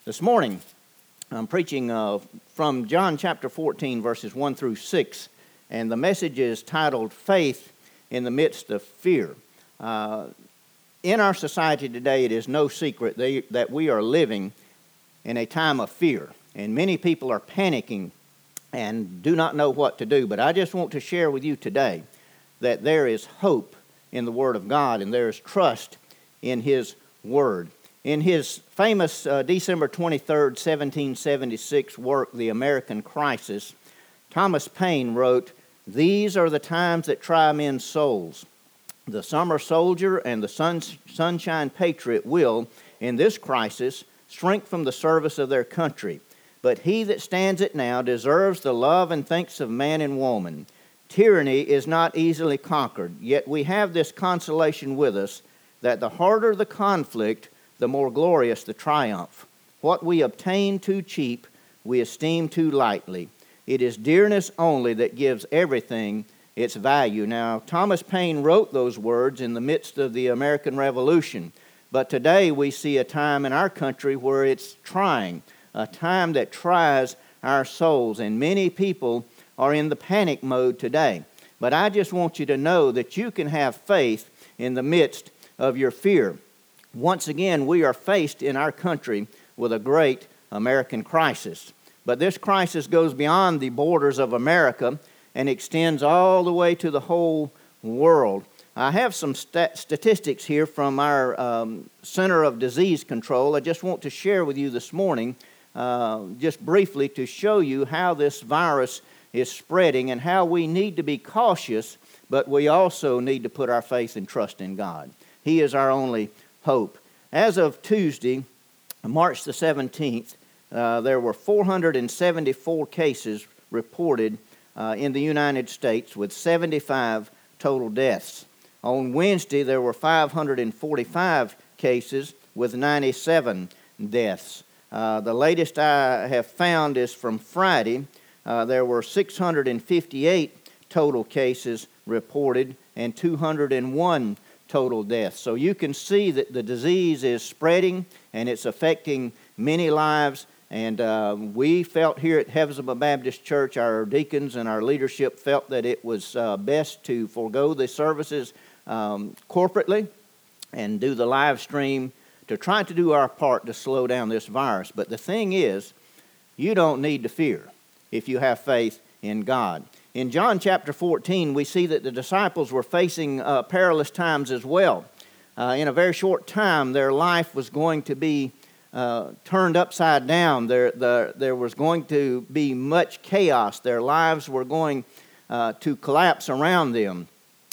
This morning, I'm preaching from John chapter 14, verses 1 through 6, and the message is titled, Faith in the Midst of Fear. In our society today, it is no secret that we are living in a time of fear, and many people are panicking and do not know what to do. But I just want to share with you today that there is hope in the Word of God, and there is trust in His Word. In his famous December 23rd, 1776 work, The American Crisis, Thomas Paine wrote, "These are the times that try men's souls. The summer soldier and the sunshine patriot will, in this crisis, shrink from the service of their country. But he that stands it now deserves the love and thanks of man and woman. Tyranny is not easily conquered, yet we have this consolation with us, that the harder the conflict, the more glorious the triumph. What we obtain too cheap, we esteem too lightly. It is dearness only that gives everything its value." Now, Thomas Paine wrote those words in the midst of the American Revolution. But today we see a time in our country where it's trying, a time that tries our souls. And many people are in the panic mode today. But I just want you to know that you can have faith in the midst of your fear. Once again, we are faced in our country with a great American crisis. But this crisis goes beyond the borders of America and extends all the way to the whole world. I have some statistics here from our Center of Disease Control. I just want to share with you this morning, just briefly, to show you how this virus is spreading and how we need to be cautious, but we also need to put our faith and trust in God. He is our only hope. As of Tuesday, March the 17th, there were 474 cases reported in the United States with 75 total deaths. On Wednesday, there were 545 cases with 97 deaths. The latest I have found is from Friday. There were 658 total cases reported and 201 total deaths. So you can see that the disease is spreading and it's affecting many lives. And we felt here at Hephzibah Baptist Church, our deacons and our leadership felt that it was best to forego the services corporately and do the live stream to try to do our part to slow down this virus. But the thing is, you don't need to fear if you have faith in God. In John chapter 14, we see that the disciples were facing perilous times as well. In a very short time, their life was going to be turned upside down. There was going to be much chaos. Their lives were going to collapse around them.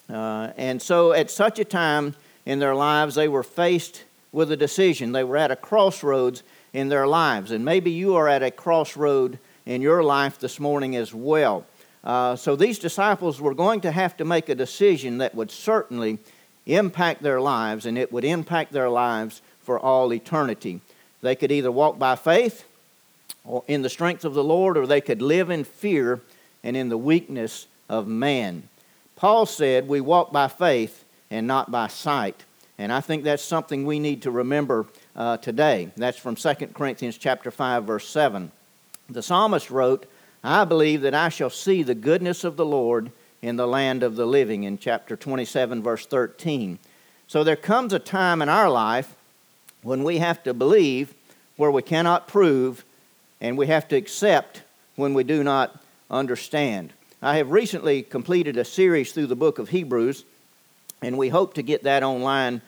And so at such a time in their lives, they were faced with a decision. They were at a crossroads in their lives. And maybe you are at a crossroad in your life this morning as well. So these disciples were going to have to make a decision that would certainly impact their lives, and it would impact their lives for all eternity. They could either walk by faith or in the strength of the Lord, or they could live in fear and in the weakness of man. Paul said, "We walk by faith and not by sight." And I think that's something we need to remember today. That's from 2 Corinthians chapter 5, verse 7. The psalmist wrote, "I believe that I shall see the goodness of the Lord in the land of the living," in chapter 27, verse 13. So there comes a time in our life when we have to believe where we cannot prove, and we have to accept when we do not understand. I have recently completed a series through the book of Hebrews, and we hope to get that online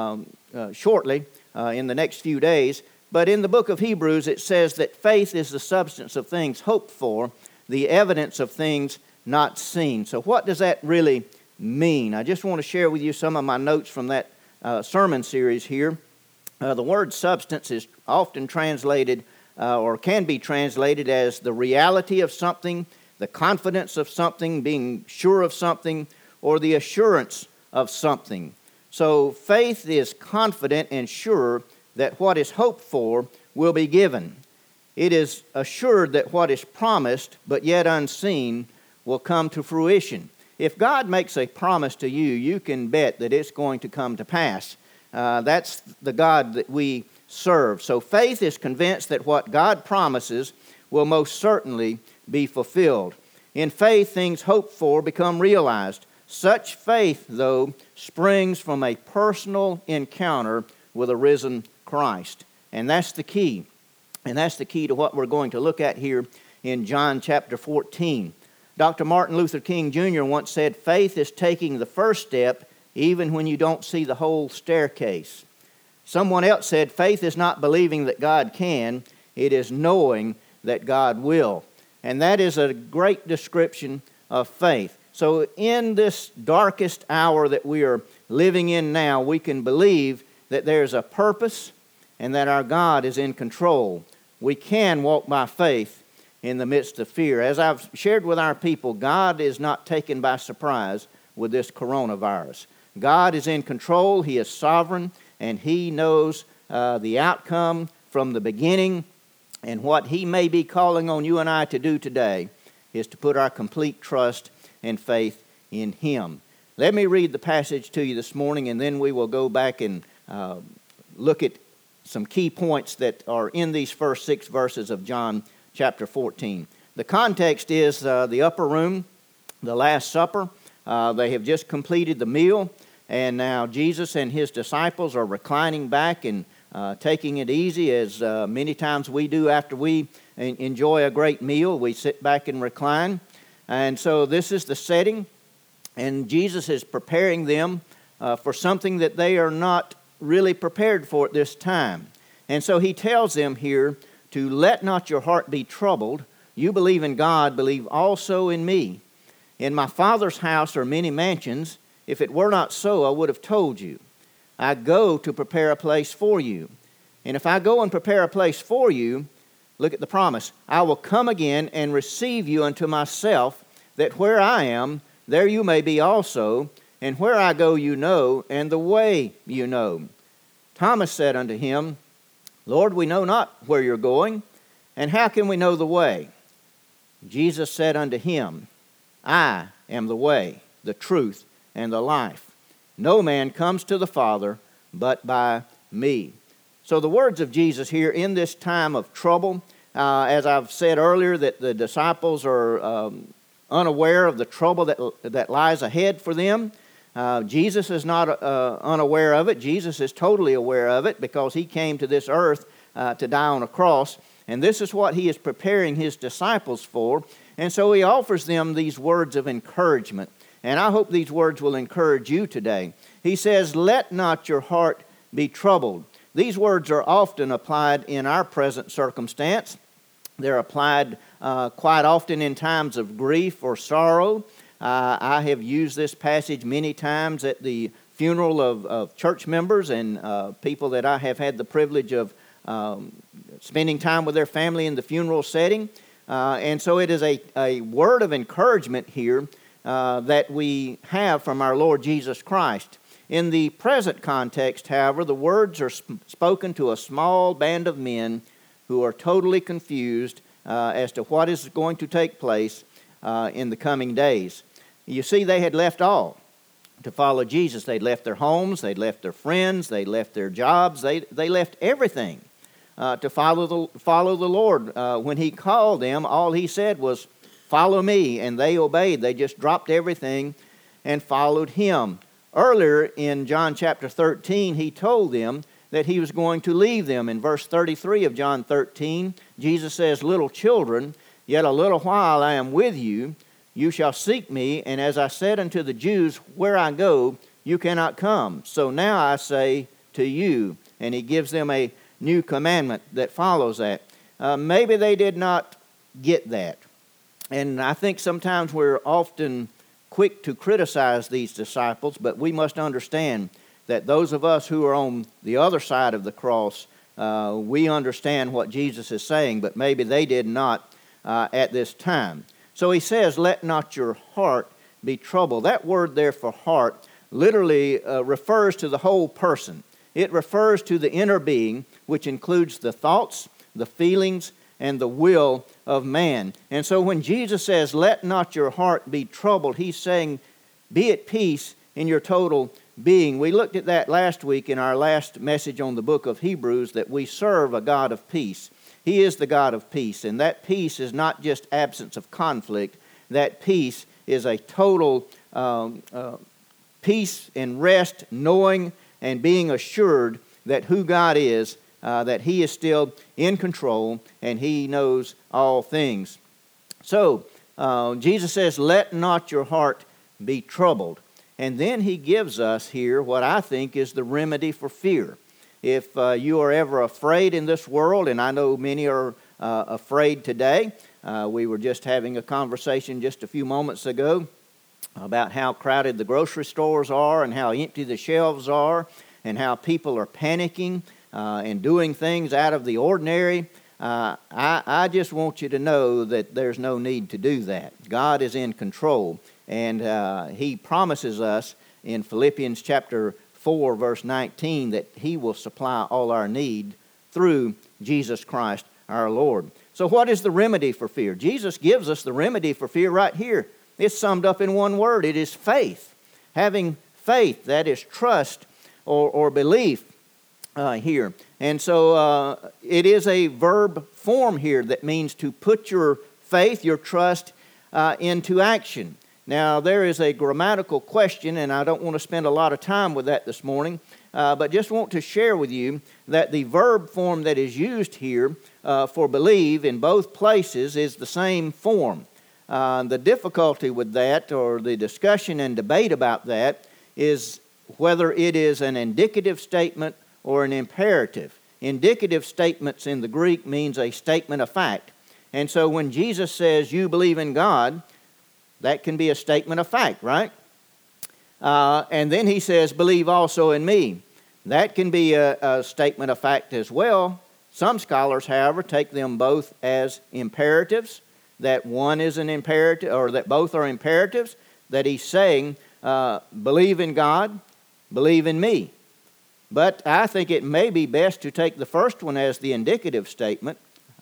shortly in the next few days. But in the book of Hebrews, it says that faith is the substance of things hoped for, the evidence of things not seen. So what does that really mean? I just want to share with you some of my notes from that sermon series here. The word substance is often translated or can be translated as the reality of something, the confidence of something, being sure of something, or the assurance of something. So faith is confident and sure that what is hoped for will be given. It is assured that what is promised but yet unseen will come to fruition. If God makes a promise to you, you can bet that it's going to come to pass. That's the God that we serve. So faith is convinced that what God promises will most certainly be fulfilled. In faith, things hoped for become realized. Such faith, though, springs from a personal encounter with a risen Christ. And that's the key. And that's the key to what we're going to look at here in John chapter 14. Dr. Martin Luther King Jr. once said, faith is taking the first step even when you don't see the whole staircase. Someone else said, faith is not believing that God can, it is knowing that God will. And that is a great description of faith. So in this darkest hour that we are living in now, we can believe that there's a purpose and that our God is in control. We can walk by faith in the midst of fear. As I've shared with our people, God is not taken by surprise with this coronavirus. God is in control, He is sovereign, and He knows the outcome from the beginning. And what He may be calling on you and I to do today is to put our complete trust and faith in Him. Let me read the passage to you this morning, and then we will go back and look at some key points that are in these first 6 verses of John chapter 14. The context is the upper room, the Last Supper. They have just completed the meal, and now Jesus and His disciples are reclining back and taking it easy, as many times we do after we enjoy a great meal. We sit back and recline. And so this is the setting, and Jesus is preparing them for something that they are not really prepared for at this time. And so He tells them here to let not your heart be troubled. You believe in God, believe also in me. In my Father's house are many mansions. If it were not so, I would have told you. I go to prepare a place for you. And if I go and prepare a place for you, look at the promise, I will come again and receive you unto myself, that where I am, there you may be also, and where I go you know, and the way you know. Thomas said unto Him, Lord, we know not where you're going, and how can we know the way? Jesus said unto him, I am the way, the truth, and the life. No man comes to the Father but by me. So the words of Jesus here in this time of trouble, as I've said earlier, that the disciples are unaware of the trouble that lies ahead for them. Jesus is not unaware of it. Jesus is totally aware of it because He came to this earth to die on a cross. And this is what He is preparing His disciples for. And so He offers them these words of encouragement. And I hope these words will encourage you today. He says, let not your heart be troubled. These words are often applied in our present circumstance. They're applied quite often in times of grief or sorrow. I have used this passage many times at the funeral of church members and people that I have had the privilege of spending time with their family in the funeral setting. And so it is a word of encouragement here that we have from our Lord Jesus Christ. In the present context, however, the words are spoken to a small band of men who are totally confused as to what is going to take place in the coming days. You see, they had left all to follow Jesus. They'd left their homes, they'd left their friends, they'd left their jobs, they left everything to follow the Lord. When He called them, all He said was, follow me, and they obeyed. They just dropped everything and followed Him. Earlier in John chapter 13, He told them that He was going to leave them. In verse 33 of John 13, Jesus says, little children, yet a little while I am with you. You shall seek me, and as I said unto the Jews, where I go, you cannot come. So now I say to you, and He gives them a new commandment that follows that. Maybe they did not get that. And I think sometimes we're often quick to criticize these disciples, but we must understand that those of us who are on the other side of the cross, we understand what Jesus is saying, but maybe they did not at this time. So He says, let not your heart be troubled. That word there for heart literally refers to the whole person. It refers to the inner being, which includes the thoughts, the feelings, and the will of man. And so when Jesus says, let not your heart be troubled, He's saying, be at peace in your total being. We looked at that last week in our last message on the book of Hebrews, that we serve a God of peace. He is the God of peace, and that peace is not just absence of conflict. That peace is a total peace and rest, knowing and being assured that who God is, that He is still in control and He knows all things. So, Jesus says, let not your heart be troubled. And then He gives us here what I think is the remedy for fear. If you are ever afraid in this world, and I know many are afraid today, we were just having a conversation just a few moments ago about how crowded the grocery stores are and how empty the shelves are and how people are panicking and doing things out of the ordinary. I just want you to know that there's no need to do that. God is in control, and He promises us in Philippians chapter 4, verse 19, that He will supply all our need through Jesus Christ our Lord. So what is the remedy for fear? Jesus gives us the remedy for fear right here. It's summed up in one word. It is faith. Having faith, that is trust or belief here. And so it is a verb form here that means to put your faith, your trust into action. Now, there is a grammatical question, and I don't want to spend a lot of time with that this morning, but just want to share with you that the verb form that is used here for believe in both places is the same form. The difficulty with that, or the discussion and debate about that, is whether it is an indicative statement or an imperative. Indicative statements in the Greek means a statement of fact. And so when Jesus says, you believe in God, that can be a statement of fact, right? And then He says, believe also in me. That can be a statement of fact as well. Some scholars, however, take them both as imperatives, that one is an imperative, or that both are imperatives, that He's saying, believe in God, believe in me. But I think it may be best to take the first one as the indicative statement.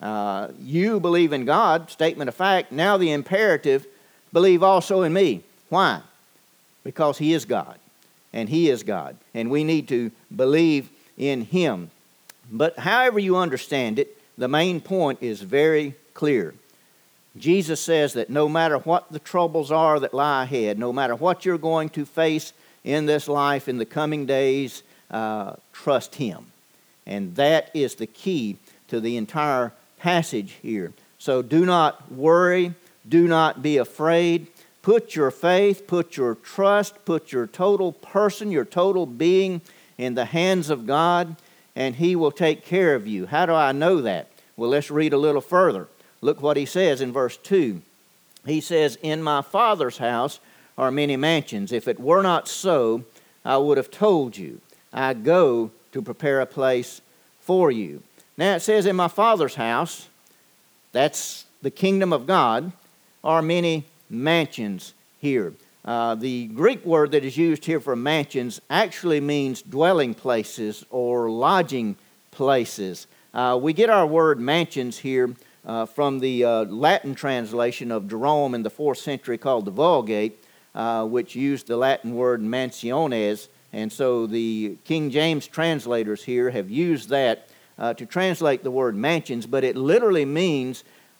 You believe in God, statement of fact. Now the imperative, believe also in me. Why? Because He is God, and He is God, and we need to believe in Him. But however you understand it, the main point is very clear. Jesus says that no matter what the troubles are that lie ahead, no matter what you're going to face in this life in the coming days, trust Him. And that is the key to the entire passage here. So do not worry, do not be afraid. Put your faith, put your trust, put your total person, your total being in the hands of God, and He will take care of you. How do I know that? Well, let's read a little further. Look what He says in verse 2. He says, in my Father's house are many mansions. If it were not so, I would have told you. I go to prepare a place for you. Now it says in my Father's house, that's the kingdom of God, are many mansions here. The Greek word that is used here for mansions actually means dwelling places or lodging places. We get our word mansions here from the Latin translation of Jerome in the 4th century called the Vulgate, which used the Latin word mansiones. And so the King James translators here have used that to translate the word mansions, but it literally means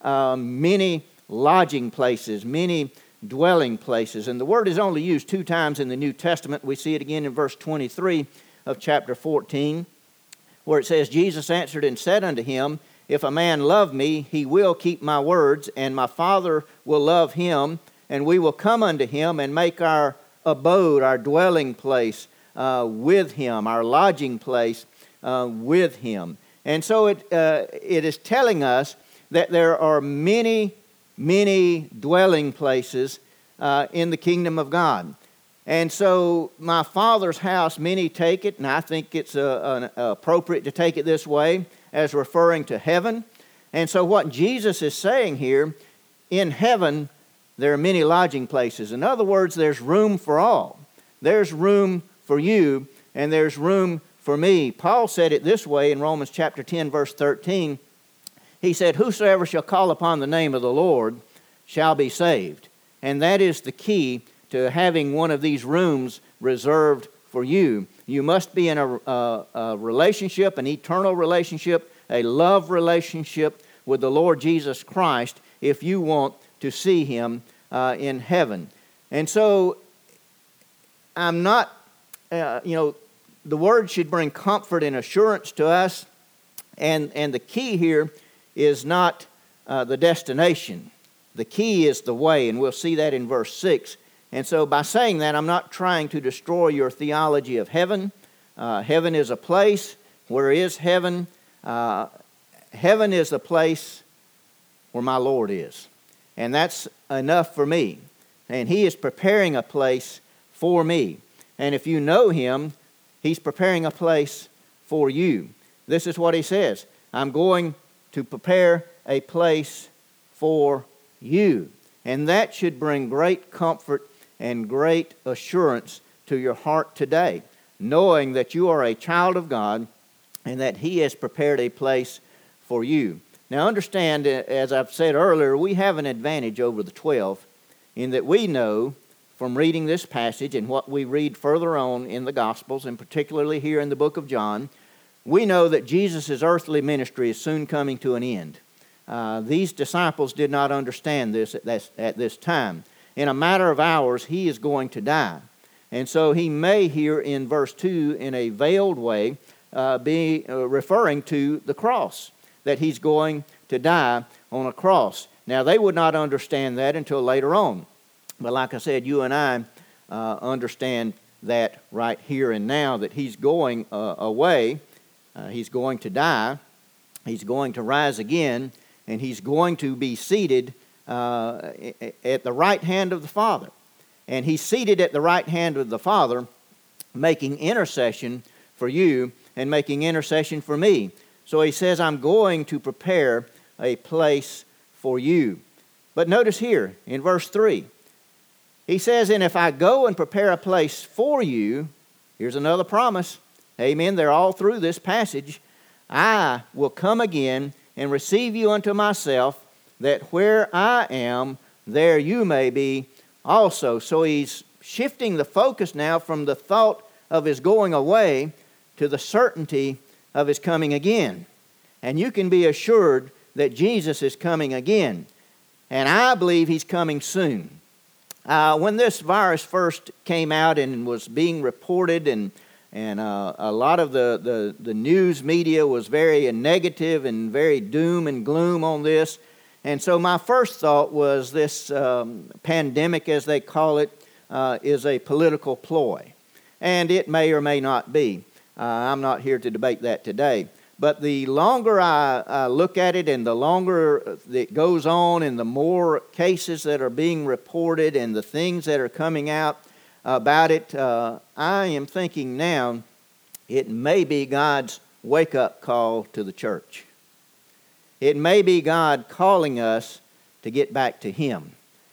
many lodging places, many dwelling places. And the word is only used 2 times in the New Testament. We see it again in verse 23 of chapter 14, where it says, Jesus answered and said unto him, if a man love me, he will keep my words, and my Father will love him, and we will come unto him and make our abode, our dwelling place with him, our lodging place with him. And so it is telling us that there are many, many dwelling places in the kingdom of God. And so my Father's house, many take it, and I think it's appropriate to take it this way, as referring to heaven. And so what Jesus is saying here, in heaven, there are many lodging places. In other words, there's room for all. There's room for you, and there's room for me. Paul said it this way in Romans chapter 10, verse 13. He said, whosoever shall call upon the name of the Lord shall be saved. And that is the key to having one of these rooms reserved for you. You must be in a relationship, an eternal relationship, a love relationship with the Lord Jesus Christ if you want to see Him in heaven. And so I'm not, the Word should bring comfort and assurance to us. And the key here is not the destination. The key is the way, and we'll see that in verse 6. And so by saying that, I'm not trying to destroy your theology of heaven. Heaven is a place. Where is heaven? Heaven is the place where my Lord is. And that's enough for me. And He is preparing a place for me. And if you know Him, He's preparing a place for you. This is what He says. I'm going to prepare a place for you. And that should bring great comfort and great assurance to your heart today, knowing that you are a child of God and that He has prepared a place for you. Now understand, as I've said earlier, we have an advantage over the 12 in that we know from reading this passage and what we read further on in the Gospels, and particularly here in the book of John, we know that Jesus' earthly ministry is soon coming to an end. These disciples did not understand this at this time. In a matter of hours, He is going to die. And so He may here in verse 2 in a veiled way be referring to the cross, that He's going to die on a cross. Now they would not understand that until later on. But like I said, you and I understand that right here and now, that He's going away. He's going to die, He's going to rise again, and He's going to be seated at the right hand of the Father. And He's seated at the right hand of the Father, making intercession for you and making intercession for me. So He says, I'm going to prepare a place for you. But notice here in verse 3, He says, and if I go and prepare a place for you, here's another promise. Amen. They're all through this passage. I will come again and receive you unto myself, that where I am, there you may be also. So He's shifting the focus now from the thought of His going away to the certainty of His coming again. And you can be assured that Jesus is coming again. And I believe He's coming soon. When this virus first came out and was being reported, and a lot of the news media was very negative and very doom and gloom on this. And so my first thought was this pandemic, as they call it, is a political ploy. And it may or may not be. I'm not here to debate that today. But the longer I look at it and the longer it goes on and the more cases that are being reported and the things that are coming out about it, I am thinking now it may be God's wake-up call to the church. It may be God calling us to get back to Him,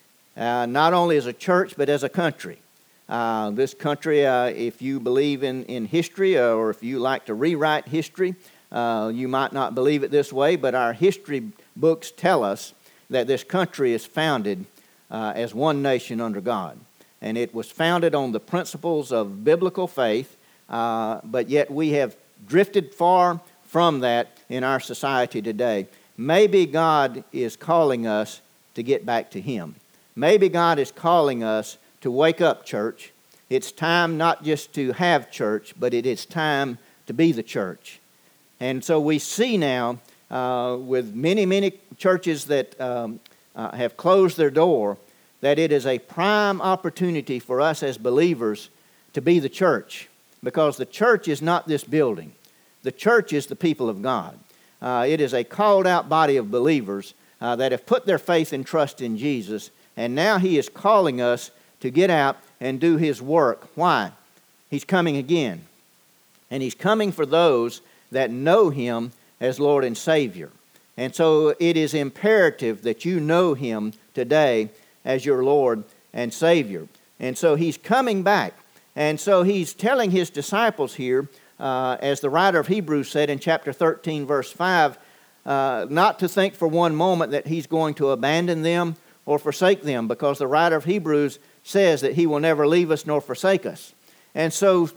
not only as a church but as a country. This country, if you believe in history or if you like to rewrite history, you might not believe it this way, but our history books tell us that this country is founded as one nation under God. And it was founded on the principles of biblical faith, but yet we have drifted far from that in our society today. Maybe God is calling us to get back to Him. Maybe God is calling us to wake up, church. It's time not just to have church, but it is time to be the church. And so we see now with many churches that have closed their door, that it is a prime opportunity for us as believers to be the church. Because the church is not this building. The church is the people of God. It is a called out body of believers that have put their faith and trust in Jesus. And now He is calling us to get out and do His work. Why? He's coming again. And He's coming for those that know Him as Lord and Savior. And so it is imperative that you know Him today as your Lord and Savior. And so He's coming back. And so He's telling His disciples here, as the writer of Hebrews said in chapter 13, verse 5, not to think for one moment that He's going to abandon them or forsake them, because the writer of Hebrews says that He will never leave us nor forsake us. And so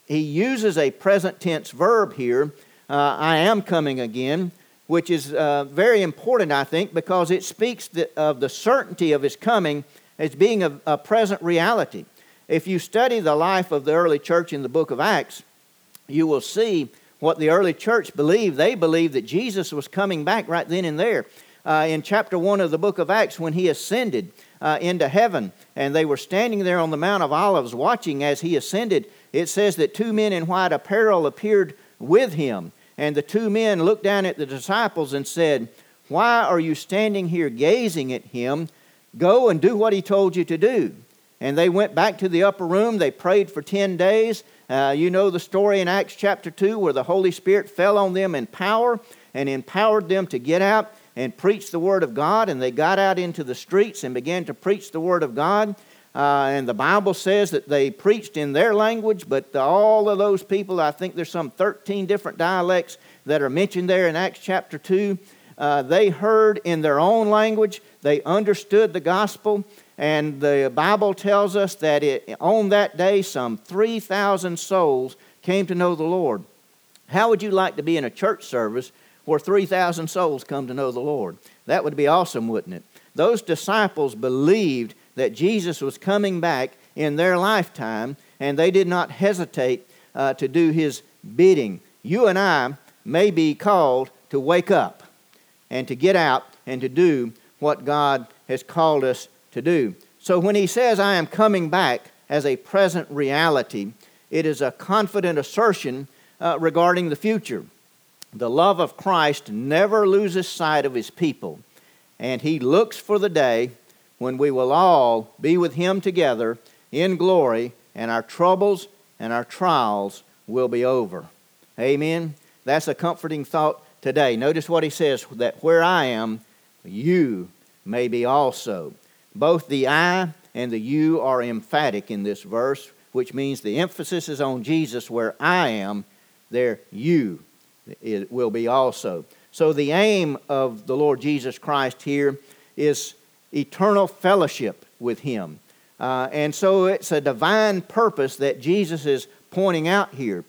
he uses a present tense verb here, I am coming again, which is very important, I think, because it speaks of the certainty of his coming as being a present reality. If you study the life of the early church in the book of Acts, you will see what the early church believed. They believed that Jesus was coming back right then and there. In chapter 1 of the book of Acts, when he ascended into heaven, and they were standing there on the Mount of Olives watching as he ascended, it says that 2 men in white apparel appeared with him. And the 2 men looked down at the disciples and said, "Why are you standing here gazing at him? Go and do what he told you to do." And they went back to the upper room. They prayed for 10 days. You know the story in Acts chapter 2 where the Holy Spirit fell on them in power and empowered them to get out and preach the Word of God. And they got out into the streets and began to preach the Word of God. And the Bible says that they preached in their language, but all of those people, I think there's some 13 different dialects that are mentioned there in Acts chapter 2. They heard in their own language. They understood the gospel. And the Bible tells us that on that day, some 3,000 souls came to know the Lord. How would you like to be in a church service where 3,000 souls come to know the Lord? That would be awesome, wouldn't it? Those disciples believed that Jesus was coming back in their lifetime, and they did not hesitate to do his bidding. You and I may be called to wake up and to get out and to do what God has called us to do. So when he says, "I am coming back," as a present reality, it is a confident assertion regarding the future. The love of Christ never loses sight of his people, and he looks for the day when we will all be with him together in glory, and our troubles and our trials will be over. Amen? That's a comforting thought today. Notice what he says, that where I am, you may be also. Both the I and the you are emphatic in this verse, which means the emphasis is on Jesus. Where I am, there you will be also. So the aim of the Lord Jesus Christ here is eternal fellowship with him. And so it's a divine purpose that Jesus is pointing out here.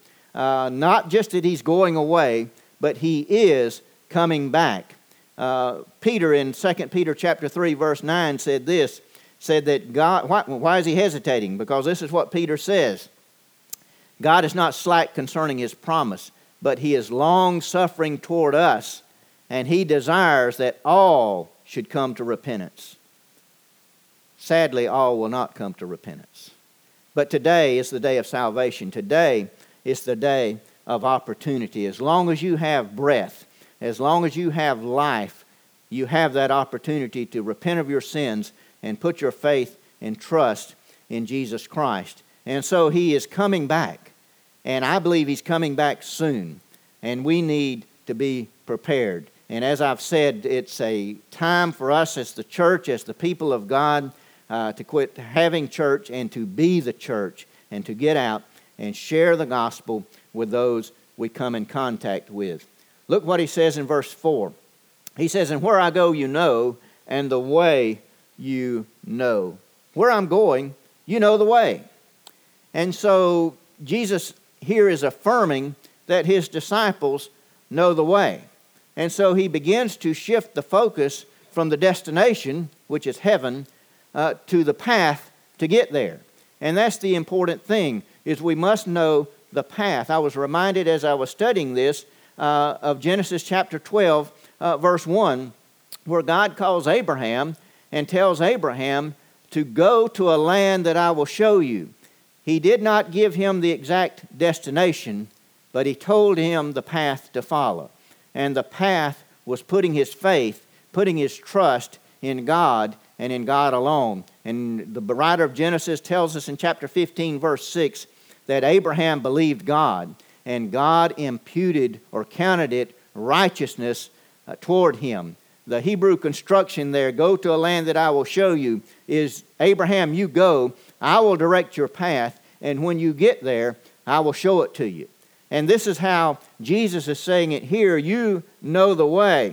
Not just that he's going away, but he is coming back. Peter in 2 Peter chapter 3 verse 9 said that God, why is he hesitating? Because this is what Peter says. God is not slack concerning his promise, but he is long-suffering toward us, and he desires that all should come to repentance. Sadly, all will not come to repentance. But today is the day of salvation. Today is the day of opportunity. As long as you have breath, as long as you have life, you have that opportunity to repent of your sins and put your faith and trust in Jesus Christ. And so he is coming back. And I believe he's coming back soon. And we need to be prepared. And as I've said, it's a time for us as the church, as the people of God, to quit having church and to be the church and to get out and share the gospel with those we come in contact with. Look what he says in verse 4. He says, "And where I go you know, and the way you know." Where I'm going, you know the way. And so Jesus here is affirming that his disciples know the way. And so he begins to shift the focus from the destination, which is heaven, to the path to get there. And that's the important thing, is we must know the path. I was reminded as I was studying this of Genesis chapter 12, verse 1, where God calls Abraham and tells Abraham to go to a land that I will show you. He did not give him the exact destination, but he told him the path to follow. And the path was putting his faith, putting his trust in God and in God alone. And the writer of Genesis tells us in chapter 15, verse 6, that Abraham believed God, and God imputed or counted it righteousness toward him. The Hebrew construction there, "go to a land that I will show you," is, Abraham, you go, I will direct your path, and when you get there, I will show it to you. And this is how Jesus is saying it here. You know the way.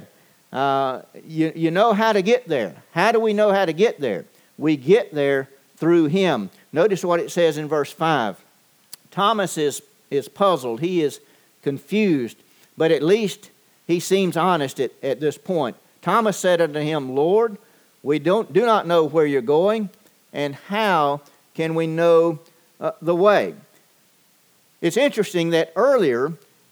You know how to get there. How do we know how to get there? We get there through him. Notice what it says in verse 5. Thomas is is puzzled. He is confused. But at least he seems honest at this point. Thomas said unto him, Lord, we do not know where you're going, and how can we know the way? It's interesting that earlier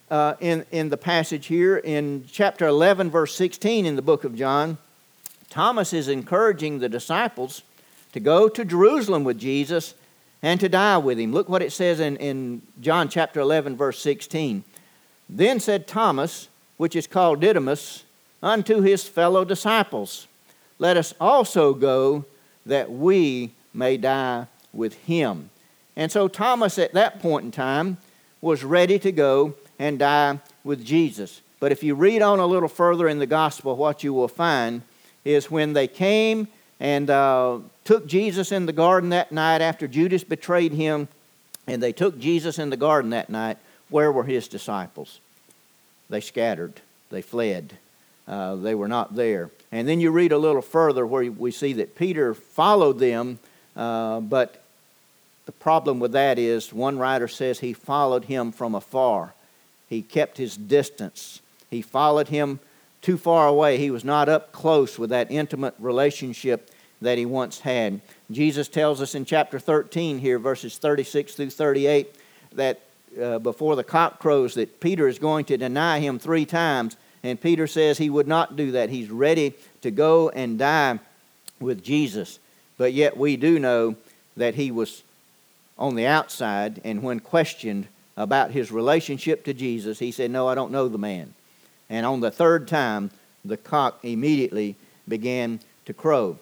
in the passage here, in chapter 11, verse 16 in the book of John, Thomas is encouraging the disciples to go to Jerusalem with Jesus and to die with him. Look what it says in John chapter 11, verse 16. Then said Thomas, which is called Didymus, unto his fellow disciples, let us also go that we may die with him. And so Thomas at that point in time was ready to go and die with Jesus. But if you read on a little further in the gospel, what you will find is when they came and took Jesus in the garden that night after Judas betrayed him, and they took Jesus in the garden that night, where were his disciples? They scattered. They fled. They were not there. And then you read a little further where we see that Peter followed them, but the problem with that is, one writer says he followed him from afar. He kept his distance. He followed him too far away. He was not up close with that intimate relationship that he once had. Jesus tells us in chapter 13 here, verses 36 through 38, that before the cock crows that Peter is going to deny him 3 times. And Peter says he would not do that. He's ready to go and die with Jesus. But yet we do know that he was on the outside, and when questioned about his relationship to Jesus, he said, no, I don't know the man. And on the 3rd time, the cock immediately began to crow.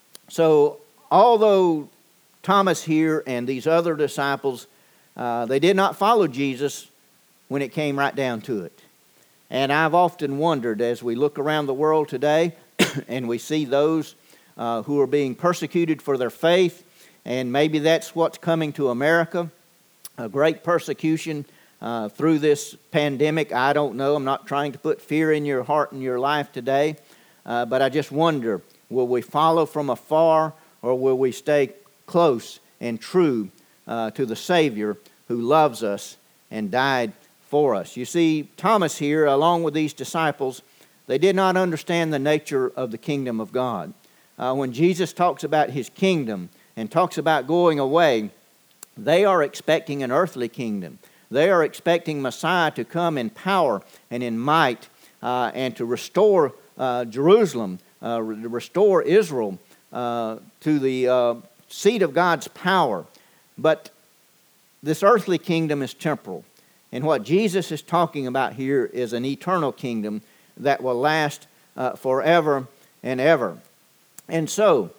So although Thomas here and these other disciples, they did not follow Jesus when it came right down to it. And I've often wondered, as we look around the world today and we see those who are being persecuted for their faith, and maybe that's what's coming to America, a great persecution through this pandemic. I don't know. I'm not trying to put fear in your heart and your life today. But I just wonder, will we follow from afar, or will we stay close and true to the Savior who loves us and died for us? You see, Thomas here, along with these disciples, they did not understand the nature of the kingdom of God. When Jesus talks about his kingdom and talks about going away, they are expecting an earthly kingdom. They are expecting Messiah to come in power and in might and to restore Jerusalem, restore Israel to the seat of God's power. But this earthly kingdom is temporal. And what Jesus is talking about here is an eternal kingdom that will last forever and ever. And so,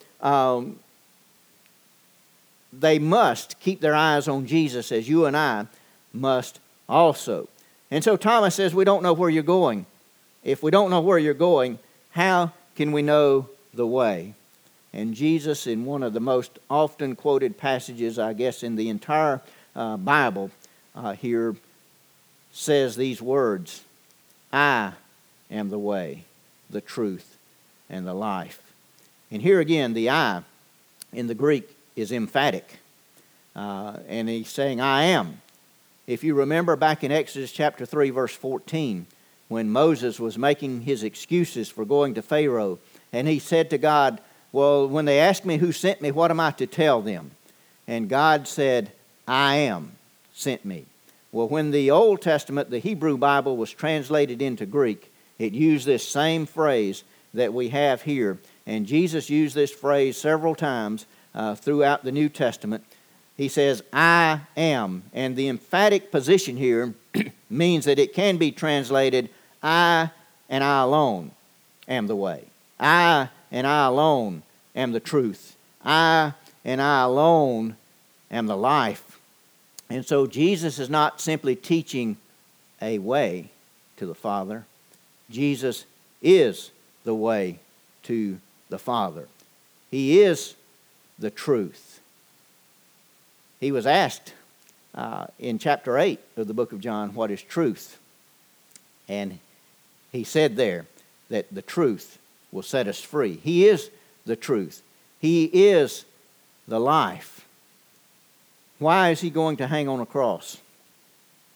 they must keep their eyes on Jesus, as you and I must also. And so Thomas says, we don't know where you're going. If we don't know where you're going, how can we know the way? And Jesus, in one of the most often quoted passages, I guess, in the entire Bible here, says these words, I am the way, the truth, and the life. And here again, the I in the Greek is emphatic. And he's saying, I am. If you remember back in Exodus chapter 3, verse 14, when Moses was making his excuses for going to Pharaoh, and he said to God, well, when they ask me who sent me, what am I to tell them? And God said, I am sent me. Well, when the Old Testament, the Hebrew Bible, was translated into Greek, it used this same phrase that we have here. And Jesus used this phrase several times throughout the New Testament. He says, I am. And the emphatic position here means that it can be translated, I and I alone am the way. I and I alone am the truth. I and I alone am the life. And so Jesus is not simply teaching a way to the Father. Jesus is the way to the Father. He is the truth. He was asked in chapter 8 of the book of John, what is truth? And he said there that the truth will set us free. He is the truth. He is the life. Why is he going to hang on a cross?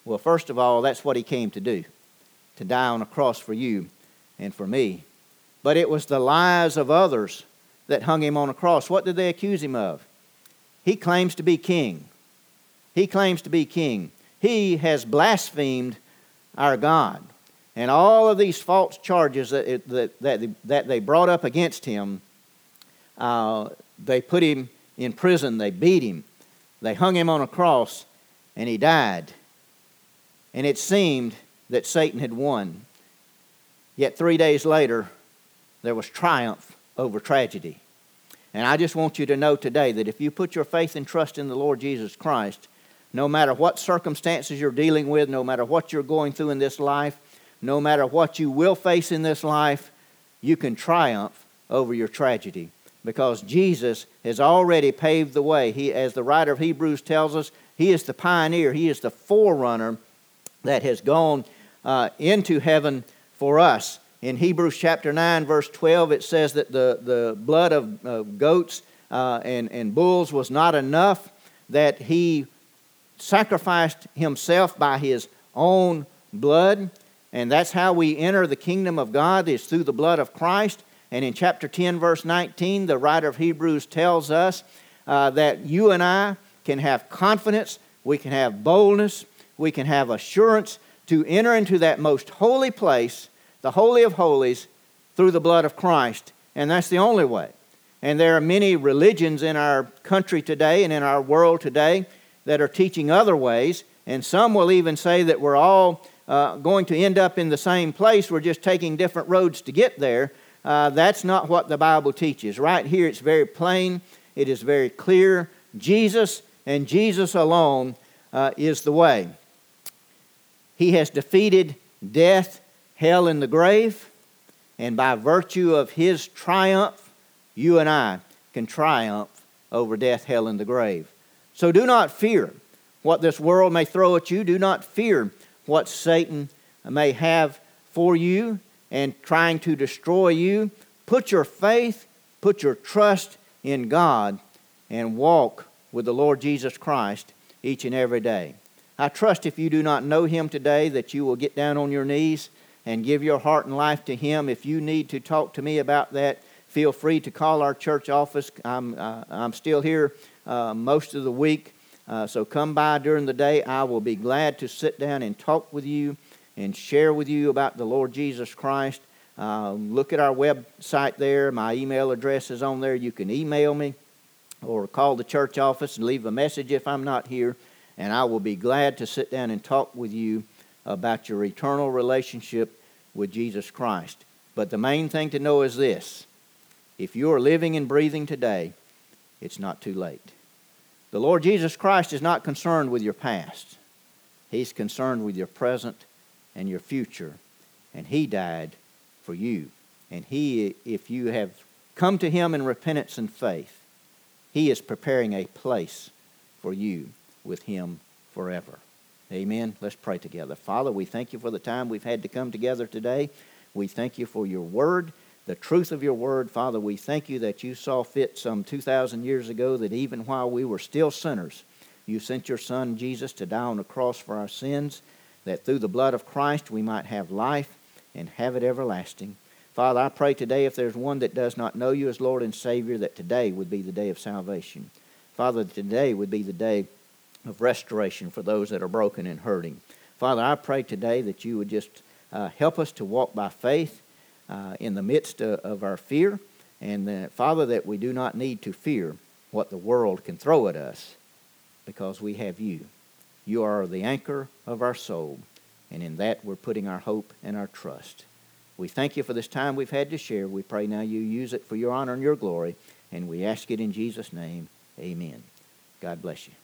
Well, first of all, that's what he came to do, to die on a cross for you and for me. But it was the lies of others that hung him on a cross. What did they accuse him of? He claims to be king. He claims to be king. He has blasphemed our God. And all of these false charges that they brought up against him, they put him in prison. They beat him. They hung him on a cross, and he died. And it seemed that Satan had won. Yet 3 days later, there was triumph over tragedy. And I just want you to know today that if you put your faith and trust in the Lord Jesus Christ, no matter what circumstances you're dealing with, no matter what you're going through in this life, no matter what you will face in this life, you can triumph over your tragedy. Because Jesus has already paved the way. He, as the writer of Hebrews tells us, He is the pioneer. He is the forerunner that has gone into heaven for us. In Hebrews chapter 9, verse 12, it says that the blood of goats and bulls was not enough, that He sacrificed Himself by His own blood. And that's how we enter the kingdom of God, is through the blood of Christ. And in chapter 10, verse 19, the writer of Hebrews tells us that you and I can have confidence, we can have boldness, we can have assurance to enter into that most holy place, the Holy of Holies, through the blood of Christ. And that's the only way. And there are many religions in our country today and in our world today that are teaching other ways. And some will even say that we're all going to end up in the same place. We're just taking different roads to get there. That's not what the Bible teaches. Right here it's very plain. It is very clear. Jesus and Jesus alone is the way. He has defeated death, hell, and the grave. And by virtue of His triumph, you and I can triumph over death, hell, and the grave. So do not fear what this world may throw at you. Do not fear what Satan may have for you and trying to destroy you. Put your faith, put your trust in God, and walk with the Lord Jesus Christ each and every day. I trust if you do not know Him today that you will get down on your knees and give your heart and life to Him. If you need to talk to me about that, feel free to call our church office. I'm still here most of the week, so come by during the day. I will be glad to sit down and talk with you and share with you about the Lord Jesus Christ. Look at our website there. My email address is on there. You can email me or call the church office and leave a message if I'm not here, and I will be glad to sit down and talk with you about your eternal relationship with Jesus Christ. But the main thing to know is this: if you are living and breathing today, it's not too late. The Lord Jesus Christ is not concerned with your past. He's concerned with your present and your future. And He died for you. And He, if you have come to Him in repentance and faith, He is preparing a place for you with Him forever. Amen. Let's pray together. Father, we thank You for the time we've had to come together today. We thank You for Your Word, the truth of Your Word. Father, we thank You that You saw fit some 2,000 years ago that even while we were still sinners, You sent Your Son Jesus to die on the cross for our sins, that through the blood of Christ we might have life and have it everlasting. Father, I pray today if there's one that does not know You as Lord and Savior, that today would be the day of salvation. Father, today would be the day of restoration for those that are broken and hurting. Father, I pray today that You would just help us to walk by faith in the midst of our fear, and that, Father, that we do not need to fear what the world can throw at us, because we have You. You are the anchor of our soul, and in that we're putting our hope and our trust. We thank You for this time we've had to share. We pray now You use it for Your honor and Your glory, and we ask it in Jesus' name. Amen. God bless you.